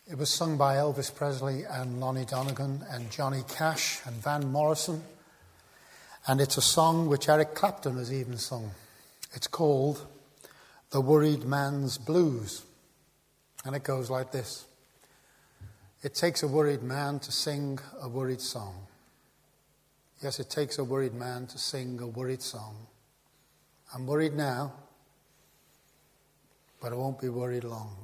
It was sung by Elvis Presley and Lonnie Donegan and Johnny Cash and Van Morrison. And it's a song which Eric Clapton has even sung. It's called The Worried Man's Blues. And it goes like this. It takes a worried man to sing a worried song. Yes, it takes a worried man to sing a worried song. I'm worried now, but I won't be worried long.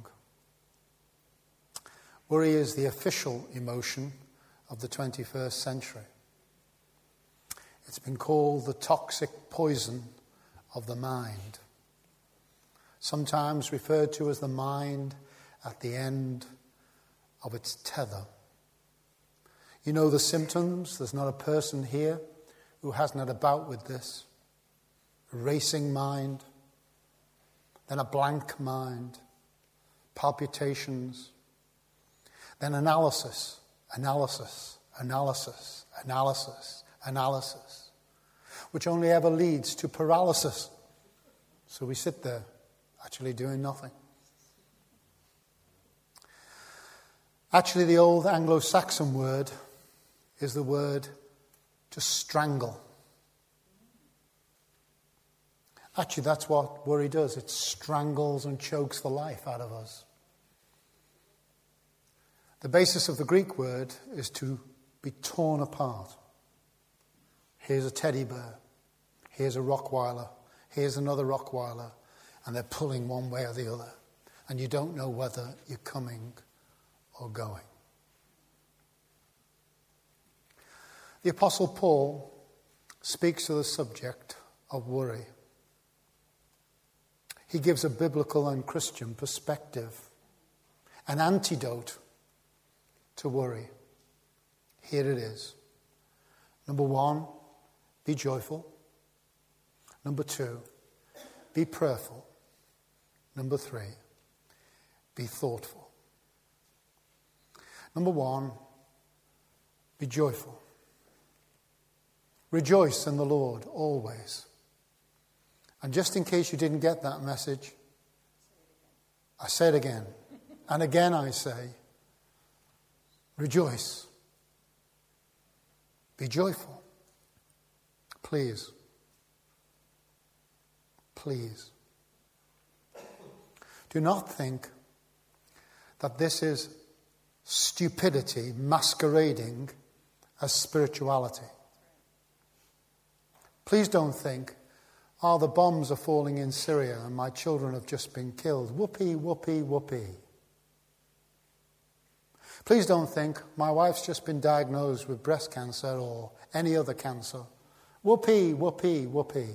Worry is the official emotion of the 21st century. It's been called the toxic poison of the mind, sometimes referred to as the mind at the end of its tether. You know the symptoms. There's not a person here who hasn't had a bout with this. A racing mind, then a blank mind, palpitations, then analysis, which only ever leads to paralysis. So we sit there, actually doing nothing. Actually, the old Anglo-Saxon word is the word to strangle. Actually, that's what worry does. It strangles and chokes the life out of us. The basis of the Greek word is to be torn apart. Here's a teddy bear. Here's a Rottweiler. Here's another Rottweiler. And they're pulling one way or the other. And you don't know whether you're coming or going. The Apostle Paul speaks to the subject of worry. He gives a biblical and Christian perspective, an antidote to worry. Here it is. Number 1, be joyful. Number 2, be prayerful. Number 3, be thoughtful. Number 1, be joyful. Rejoice in the Lord always. And just in case you didn't get that message, I say it again. And again I say, rejoice. Be joyful. Please. Please. Do not think that this is stupidity masquerading as spirituality. Please don't think, the bombs are falling in Syria and my children have just been killed. Whoopee, whoopee, whoopee. Please don't think, my wife's just been diagnosed with breast cancer or any other cancer. Whoopee, whoopee, whoopee.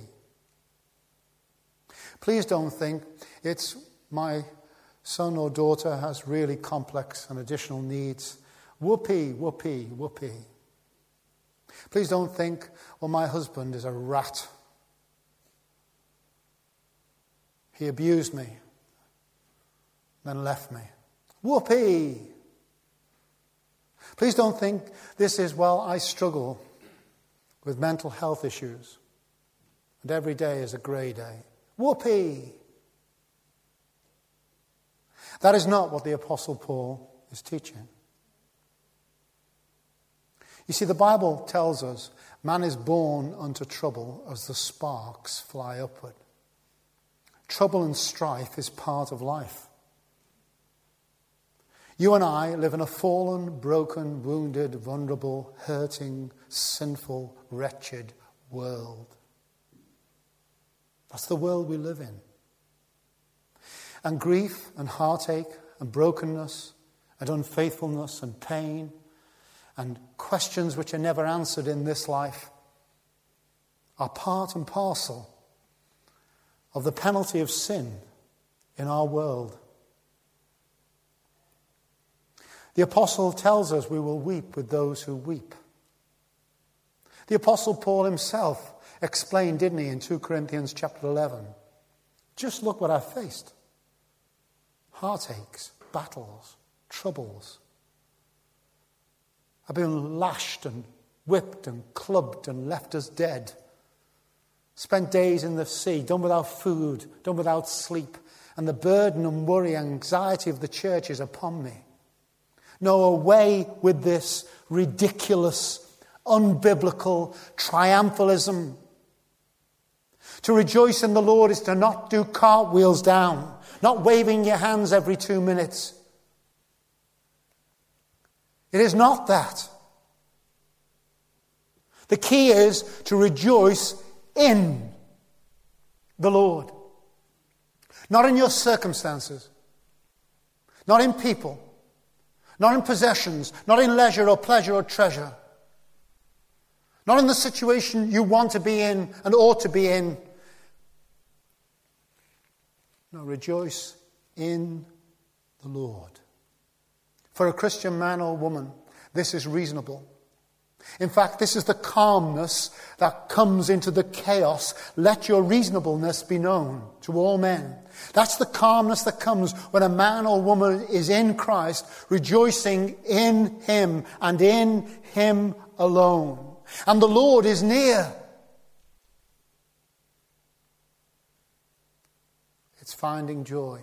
Please don't think, it's my son or daughter has really complex and additional needs. Whoopee, whoopee, whoopee. Please don't think, my husband is a rat. He abused me, then left me. Whoopee! Please don't think this is, I struggle with mental health issues, and every day is a grey day. Whoopee! That is not what the Apostle Paul is teaching. You see, the Bible tells us man is born unto trouble as the sparks fly upward. Trouble and strife is part of life. You and I live in a fallen, broken, wounded, vulnerable, hurting, sinful, wretched world. That's the world we live in. And grief and heartache and brokenness and unfaithfulness and pain and questions which are never answered in this life are part and parcel of the penalty of sin in our world. The apostle tells us we will weep with those who weep. The apostle Paul himself explained, didn't he, in 2 Corinthians chapter 11. Just look what I've faced. Heartaches, battles, troubles. I've been lashed and whipped and clubbed and left as dead. Spent days in the sea, done without food, done without sleep. And the burden and worry and anxiety of the church is upon me. No, away with this ridiculous, unbiblical triumphalism. To rejoice in the Lord is to not do cartwheels down, not waving your hands every 2 minutes. It is not that. The key is to rejoice in the Lord. Not in your circumstances. Not in people. Not in possessions. Not in leisure or pleasure or treasure. Not in the situation you want to be in and ought to be in. No, rejoice in the Lord. For a Christian man or woman, this is reasonable. In fact, this is the calmness that comes into the chaos. Let your reasonableness be known to all men. That's the calmness that comes when a man or woman is in Christ, rejoicing in him and in him alone. And the Lord is near. It's finding joy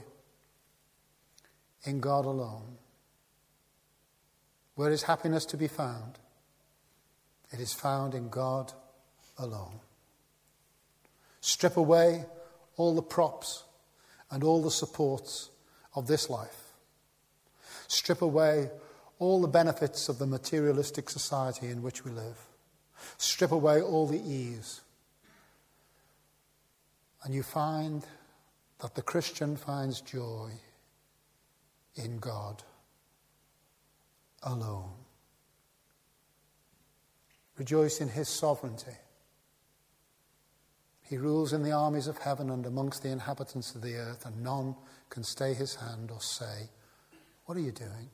in God alone. Where is happiness to be found? It is found in God alone. Strip away all the props and all the supports of this life. Strip away all the benefits of the materialistic society in which we live. Strip away all the ease. And you find that the Christian finds joy in God alone. Rejoice in his sovereignty. He rules in the armies of heaven and amongst the inhabitants of the earth, and none can stay his hand or say, "What are you doing?"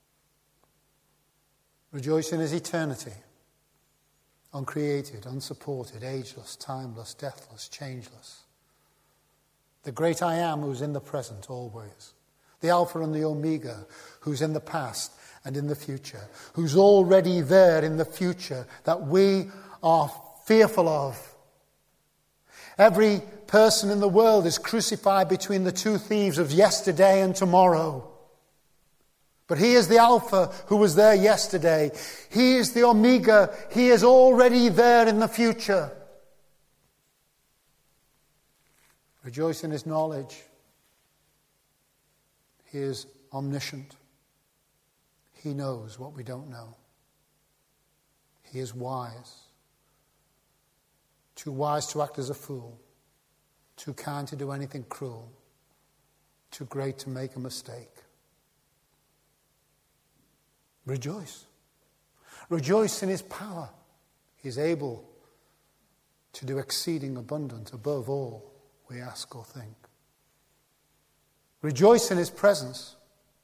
Rejoice in his eternity, uncreated, unsupported, ageless, timeless, deathless, changeless. The great I am who's in the present always. The Alpha and the Omega who's in the past and in the future. Who's already there in the future that we are fearful of. Every person in the world is crucified between the two thieves of yesterday and tomorrow. But he is the Alpha who was there yesterday. He is the Omega. He is already there in the future. Rejoice in his knowledge. He is omniscient. He knows what we don't know. He is wise. Too wise to act as a fool. Too kind to do anything cruel. Too great to make a mistake. Rejoice. Rejoice in his power. He is able to do exceeding abundant above all we ask or think. Rejoice in his presence.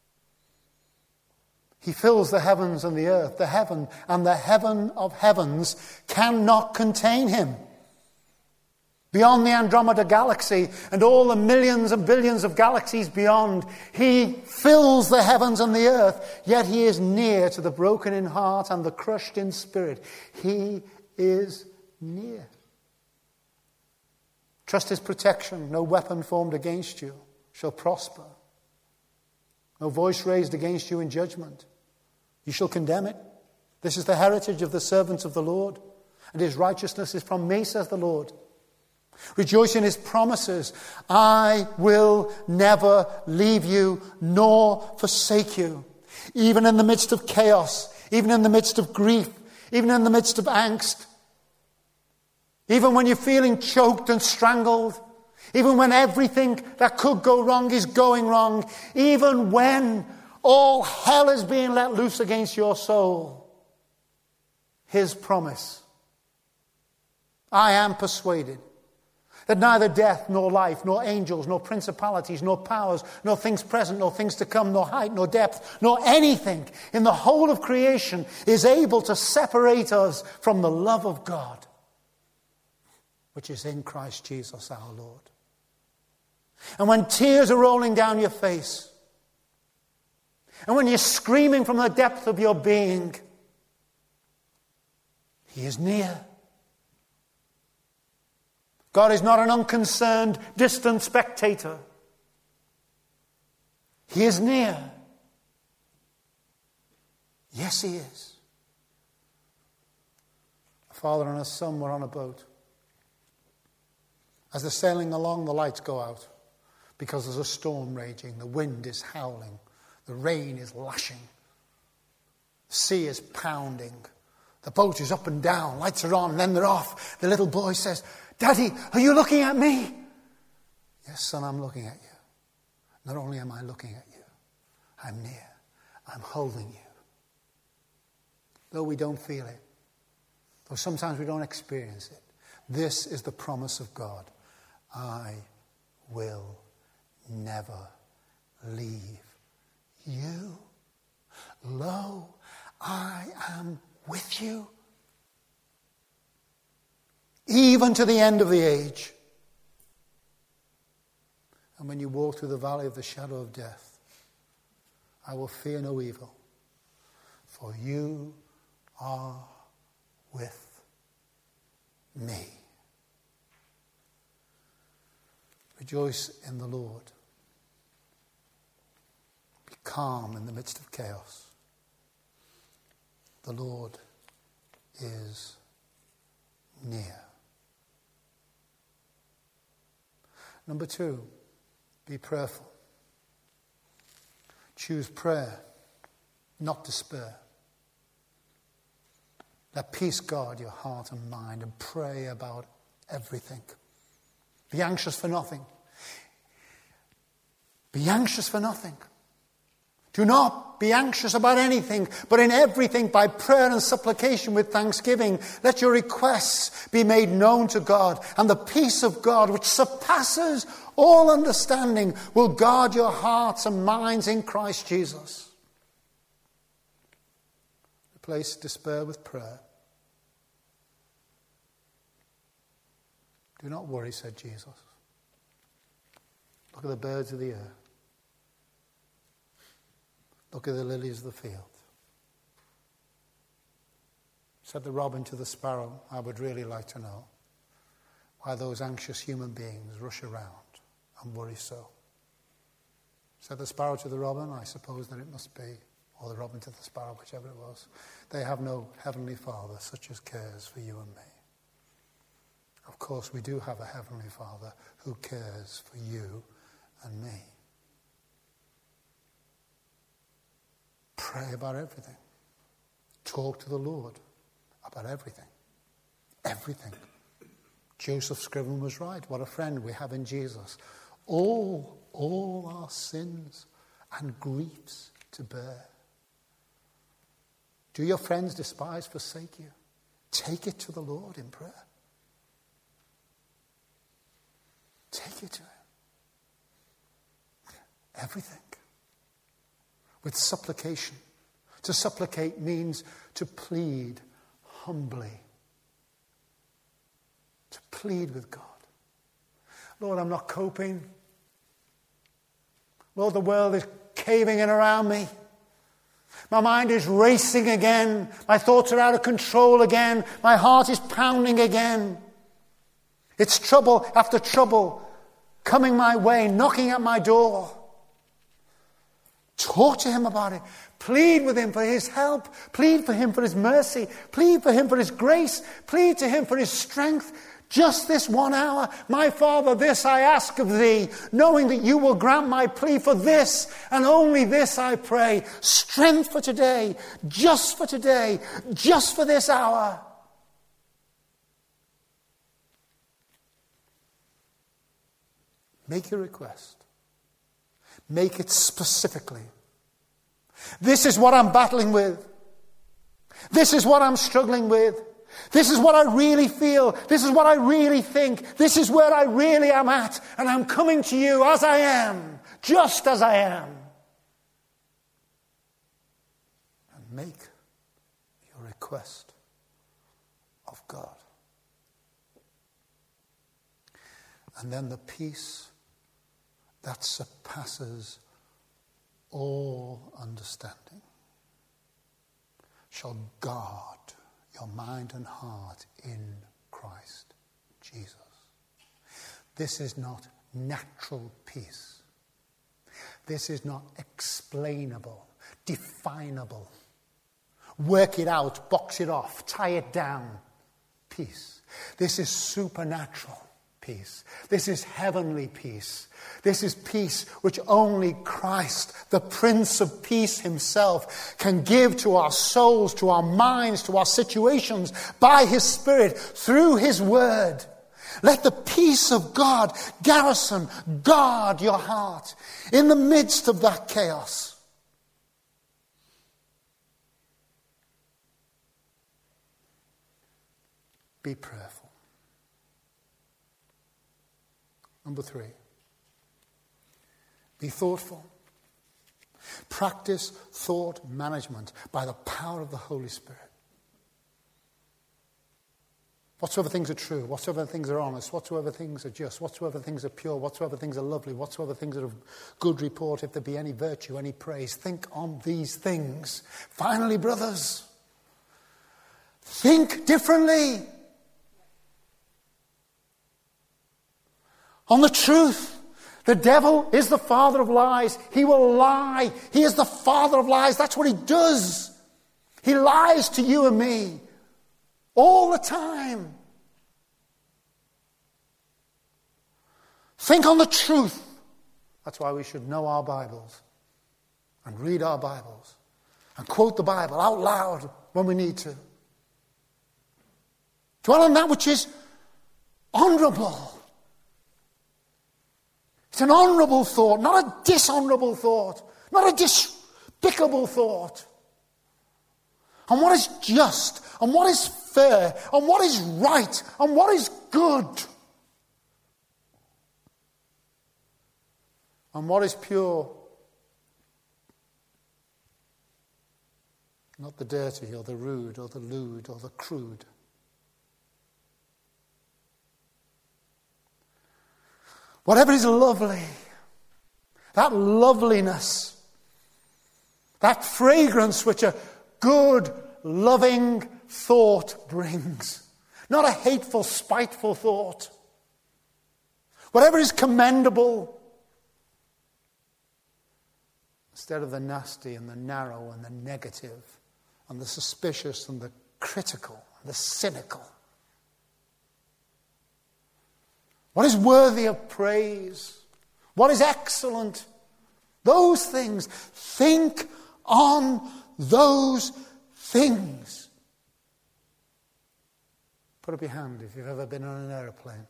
He fills the heavens and the earth. The heaven and the heaven of heavens cannot contain him. Beyond the Andromeda galaxy and all the millions and billions of galaxies beyond, he fills the heavens and the earth, yet he is near to the broken in heart and the crushed in spirit. He is near. Trust his protection. No weapon formed against you shall prosper. No voice raised against you in judgment. You shall condemn it. This is the heritage of the servants of the Lord, and his righteousness is from me, says the Lord. Rejoice in his promises. I will never leave you nor forsake you. Even in the midst of chaos, even in the midst of grief, even in the midst of angst, even when you're feeling choked and strangled, even when everything that could go wrong is going wrong, even when all hell is being let loose against your soul, his promise. I am persuaded that neither death, nor life, nor angels, nor principalities, nor powers, nor things present, nor things to come, nor height, nor depth, nor anything in the whole of creation is able to separate us from the love of God, which is in Christ Jesus our Lord. And when tears are rolling down your face, and when you're screaming from the depth of your being, he is near. God is not an unconcerned, distant spectator. He is near. Yes, he is. A father and a son were on a boat. As they're sailing along, the lights go out because there's a storm raging. The wind is howling. The rain is lashing. The sea is pounding. The boat is up and down. Lights are on, and then they're off. The little boy says, "Daddy, are you looking at me?" "Yes, son, I'm looking at you. Not only am I looking at you, I'm near. I'm holding you." Though we don't feel it, though sometimes we don't experience it, this is the promise of God. I will never leave you. Lo, I am with you, even to the end of the age. And when you walk through the valley of the shadow of death, I will fear no evil, for you are with me. Rejoice in the Lord. Be calm in the midst of chaos. The Lord is near. Number 2, be prayerful. Choose prayer, not despair. Let peace guard your heart and mind, and pray about everything. Be anxious for nothing. Be anxious for nothing. Do not be anxious about anything, but in everything by prayer and supplication with thanksgiving, let your requests be made known to God, and the peace of God, which surpasses all understanding, will guard your hearts and minds in Christ Jesus. Replace despair with prayer. Do not worry, said Jesus. Look at the birds of the air. Look at the lilies of the field. Said the robin to the sparrow, I would really like to know why those anxious human beings rush around and worry so. Said the sparrow to the robin, I suppose that it must be, or the robin to the sparrow, whichever it was, they have no heavenly Father such as cares for you and me. Of course, we do have a heavenly Father who cares for you and me. Pray about everything. Talk to the Lord about everything. Everything. Joseph Scriven was right. What a friend we have in Jesus. All our sins and griefs to bear. Do your friends despise, forsake you? Take it to the Lord in prayer. Take it to him. Everything. With supplication. To supplicate means to plead humbly. To plead with God. Lord, I'm not coping. Lord, the world is caving in around me. My mind is racing again. My thoughts are out of control again. My heart is pounding again. It's trouble after trouble coming my way, knocking at my door. Talk to him about it. Plead with him for his help. Plead for him for his mercy. Plead for him for his grace. Plead to him for his strength. Just this 1 hour. My Father, this I ask of thee, knowing that you will grant my plea for this, and only this I pray. Strength for today, just for this hour. Make your request. Make it specifically. This is what I'm battling with. This is what I'm struggling with. This is what I really feel. This is what I really think. This is where I really am at. And I'm coming to you as I am, just as I am. And make your request of God. And then the peace that surpasses all understanding shall guard your mind and heart in Christ Jesus. This is not natural peace. This is not explainable, definable. work it out, box it off, tie it down. Peace. This is supernatural peace. This is heavenly peace. This is peace which only Christ, the Prince of Peace himself, can give to our souls, to our minds, to our situations, by his Spirit, through his word. Let the peace of God garrison, guard your heart in the midst of that chaos. Be prayerful. Number 3. Be thoughtful. Practice thought management by the power of the Holy Spirit. Whatsoever things are true, whatsoever things are honest, whatsoever things are just, whatsoever things are pure, whatsoever things are lovely, whatsoever things are of good report, if there be any virtue, any praise, think on these things. Finally, brothers, think differently. On the truth. The devil is the father of lies. He will lie. He is the father of lies. That's what he does. He lies to you and me all the time. Think on the truth. That's why we should know our Bibles and read our Bibles and quote the Bible out loud when we need to. Dwell on that which is honorable. It's an honourable thought, not a dishonourable thought, not a despicable thought. And what is just, and what is fair, and what is right, and what is good, and what is pure. Not the dirty, or the rude, or the lewd, or the crude. Whatever is lovely, that loveliness, that fragrance which a good, loving thought brings. Not a hateful, spiteful thought. Whatever is commendable, instead of the nasty and the narrow and the negative and the suspicious and the critical and the cynical. What is worthy of praise? What is excellent? Those things. Think on those things. Put up your hand if you've ever been on an aeroplane.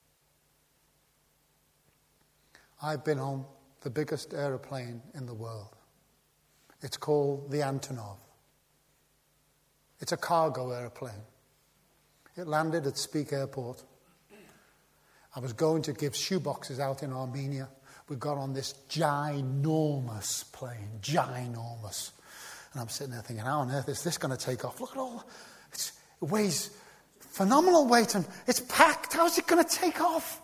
I've been on the biggest aeroplane in the world. It's called the Antonov. It's a cargo aeroplane. It landed at Speke Airport. I was going to give shoeboxes out in Armenia. We got on this ginormous plane, ginormous. And I'm sitting there thinking, how on earth is this going to take off? Look at all, it weighs phenomenal weight and it's packed. How is it going to take off?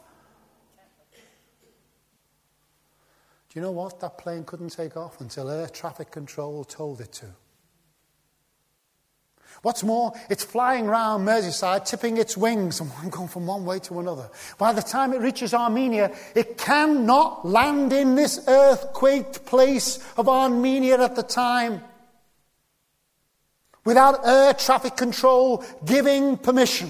Do you know what? That plane couldn't take off until air traffic control told it to. What's more, it's flying around Merseyside, tipping its wings, and I'm going from one way to another. By the time it reaches Armenia, it cannot land in this earthquaked place of Armenia at the time without air traffic control giving permission.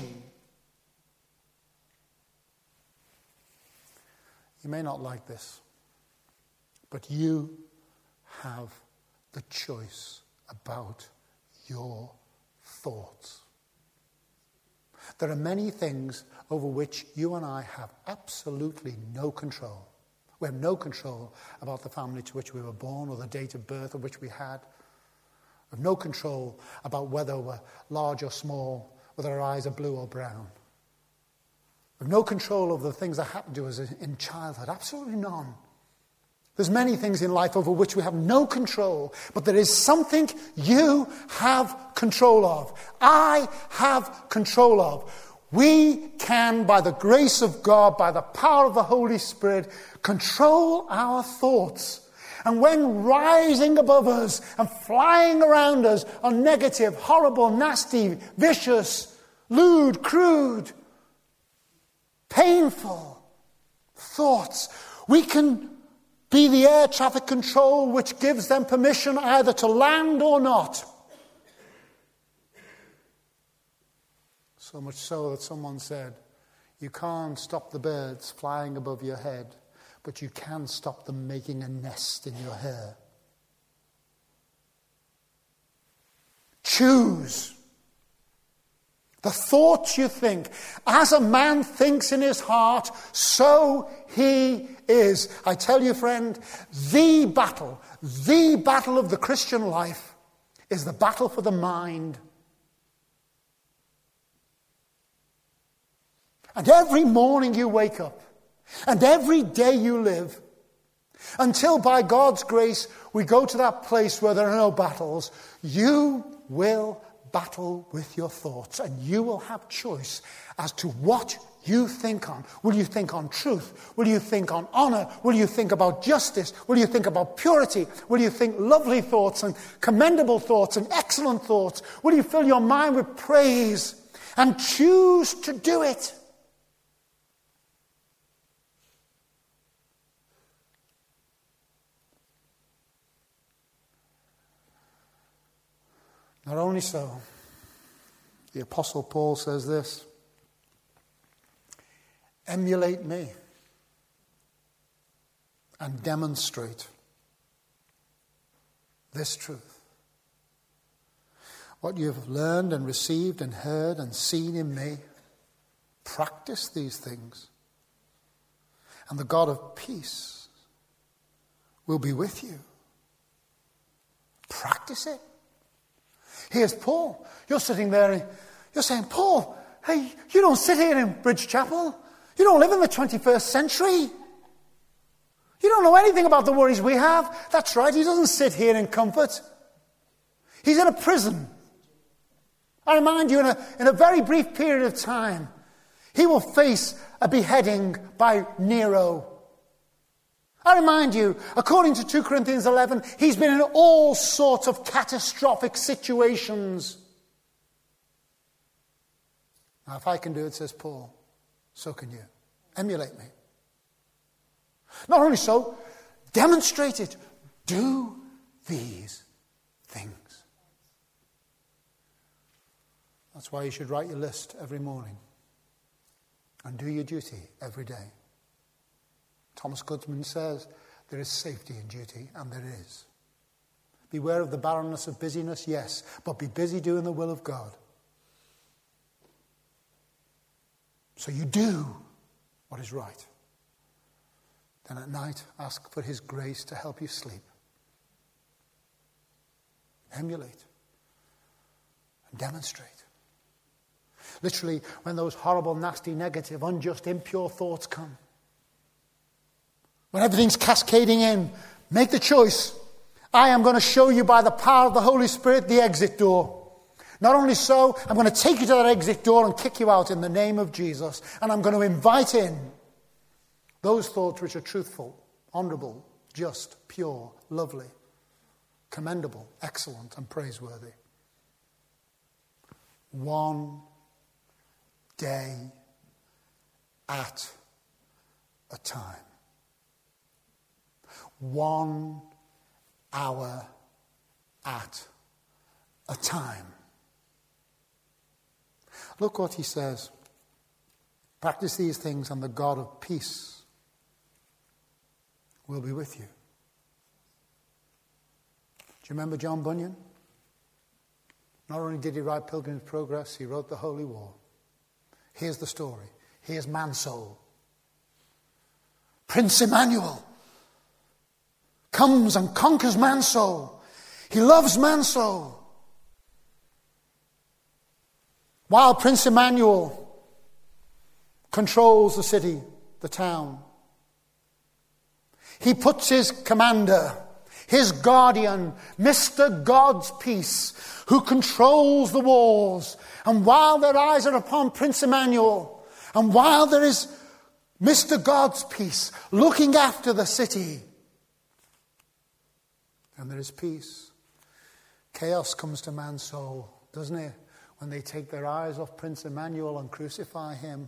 You may not like this, but you have the choice about your thoughts. There are many things over which you and I have absolutely no control. We have no control about the family to which we were born or the date of birth of which we had. We have no control about whether we're large or small, whether our eyes are blue or brown. We have no control over the things that happened to us in childhood. Absolutely none. There's many things in life over which we have no control, but there is something you have control of. I have control of. We can, by the grace of God, by the power of the Holy Spirit, control our thoughts. And when rising above us and flying around us are negative, horrible, nasty, vicious, lewd, crude, painful thoughts, we can be the air traffic control which gives them permission either to land or not. So much so that someone said, you can't stop the birds flying above your head, but you can stop them making a nest in your hair. Choose. The thoughts you think. As a man thinks in his heart, so he is. I tell you, friend, the battle of the Christian life is the battle for the mind. And every morning you wake up, and every day you live, until by God's grace we go to that place where there are no battles, you will battle with your thoughts, and you will have choice as to what you think on. Will you think on truth? Will you think on honor? Will you think about justice? Will you think about purity? Will you think lovely thoughts and commendable thoughts and excellent thoughts? Will you fill your mind with praise and choose to do it? Not only so, the Apostle Paul says this, emulate me and demonstrate this truth. What you have learned and received and heard and seen in me, practice these things, and the God of peace will be with you. Practice it. Here's Paul. You're sitting there and you're saying, Paul, hey, you don't sit here in Bridge Chapel. You don't live in the 21st century. You don't know anything about the worries we have. That's right, he doesn't sit here in comfort. He's in a prison. I remind you, in a very brief period of time, he will face a beheading by Nero. I remind you, according to 2 Corinthians 11, he's been in all sorts of catastrophic situations. Now, if I can do it, says Paul, so can you. Emulate me. Not only so, demonstrate it. Do these things. That's why you should write your list every morning and do your duty every day. Thomas Goodman says there is safety in duty, and there is. Beware of the barrenness of busyness, yes, but be busy doing the will of God. So you do what is right. Then at night, ask for his grace to help you sleep. Emulate and demonstrate. Literally, when those horrible, nasty, negative, unjust, impure thoughts come, when everything's cascading in, make the choice. I am going to show you by the power of the Holy Spirit the exit door. Not only so, I'm going to take you to that exit door and kick you out in the name of Jesus. And I'm going to invite in those thoughts which are truthful, honorable, just, pure, lovely, commendable, excellent, and praiseworthy. One day at a time. 1 hour at a time. Look what he says. Practice these things and the God of peace will be with you. Do you remember John Bunyan? Not only did he write Pilgrim's Progress, he wrote the Holy War. Here's the story. Here's Mansoul. Prince Emmanuel comes and conquers Mansoul. He loves Mansoul. While Prince Emmanuel controls the city, the town, he puts his commander, his guardian, Mr. God's Peace, who controls the walls. And while their eyes are upon Prince Emmanuel, and while there is Mr. God's Peace looking after the city, and there is peace, chaos comes to man's soul, doesn't it? When they take their eyes off Prince Emmanuel and crucify him.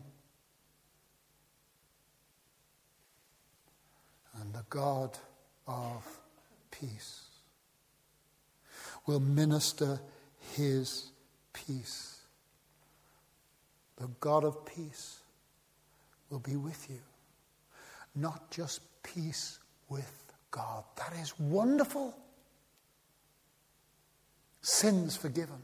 And the God of peace will minister his peace the God of peace will be with you. Not just peace with God. That is wonderful. Sins forgiven.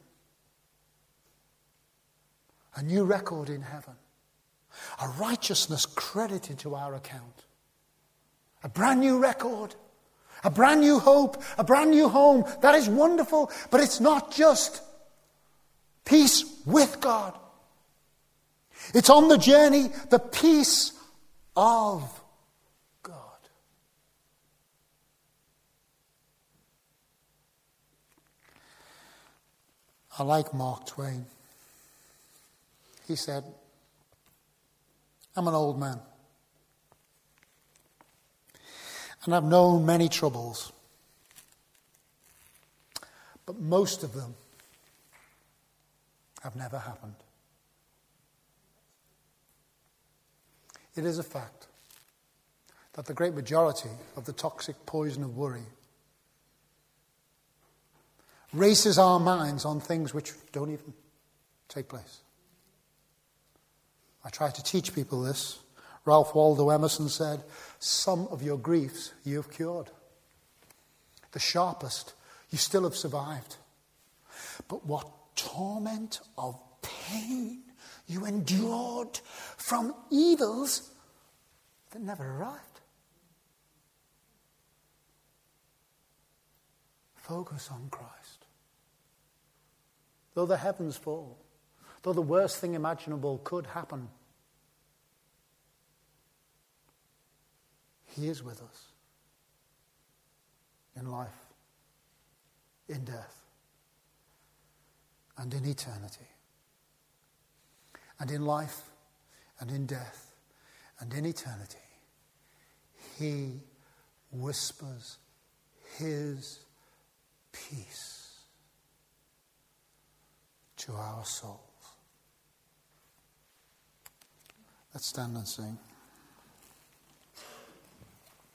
A new record in heaven. A righteousness credited to our account. A brand new record. A brand new hope. A brand new home. That is wonderful. But it's not just peace with God. It's on the journey, the peace of God. I like Mark Twain. He said, I'm an old man, and I've known many troubles, but most of them have never happened. It is a fact that the great majority of the toxic poison of worry races our minds on things which don't even take place. I try to teach people this. Ralph Waldo Emerson said, some of your griefs you have cured. The sharpest you still have survived. But what torment of pain you endured from evils that never arrived. Focus on Christ. Though the heavens fall, though the worst thing imaginable could happen, He is with us in life, in death, and in eternity. And in life, and in death, and in eternity, He whispers His peace to our souls. Let's stand and sing.